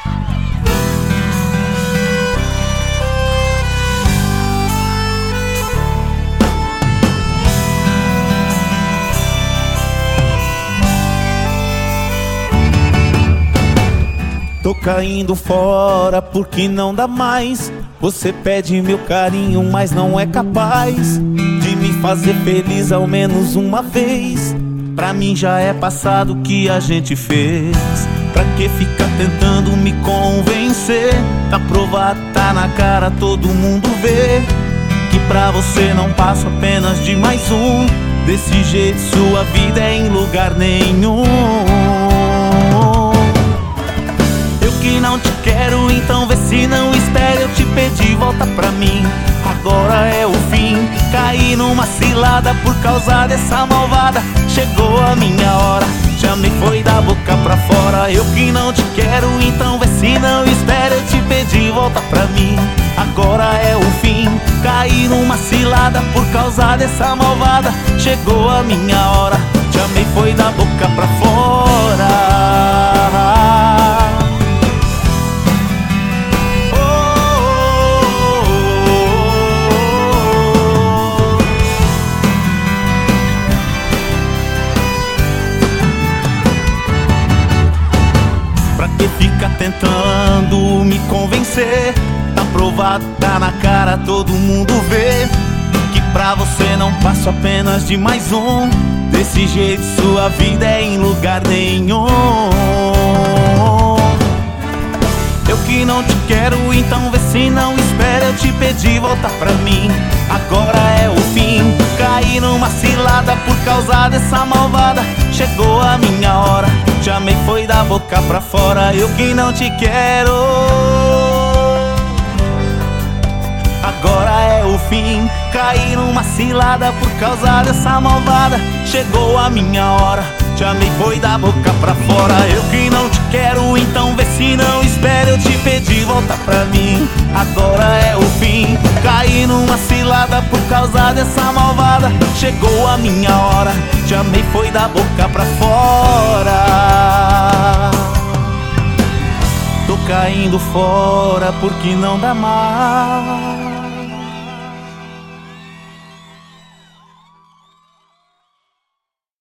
Tô caindo fora porque não dá mais. Você pede meu carinho, mas não é capaz de me fazer feliz ao menos uma vez. Pra mim já é passado o que a gente fez. Pra que ficar tentando me convencer? Tá provado, tá na cara, todo mundo vê que pra você não passo apenas de mais um. Desse jeito sua vida é em lugar nenhum. Que não te quero, então vê se não espera eu te pedir, volta pra mim. Agora é o fim, caí numa cilada por causa dessa malvada. Chegou a minha hora, te amei foi da boca pra fora. Eu que não te quero, então vê se não espera eu te pedir, volta pra mim. Agora é o fim, caí numa cilada por causa dessa malvada. Chegou a minha hora, te amei foi da boca pra fora. Fica tentando me convencer. Tá provado, tá na cara, todo mundo vê que pra você não passo apenas de mais um. Desse jeito sua vida é em lugar nenhum. Eu que não te quero, então vê se não espera eu te pedir, volta pra mim. Agora é o fim, caí numa cilada por causa dessa malvada. Chegou a minha hora, te amei foi da boca pra fora. Eu que não te quero. Agora é o fim, caí numa cilada por causa dessa malvada. Chegou a minha hora, te amei foi da boca pra fora. Eu que não te quero, então vê se não espera eu te pedir, volta pra mim. Agora é o fim, caí numa cilada por causa dessa malvada. Chegou a minha hora, te amei foi da boca pra fora. Tô caindo fora porque não dá mais.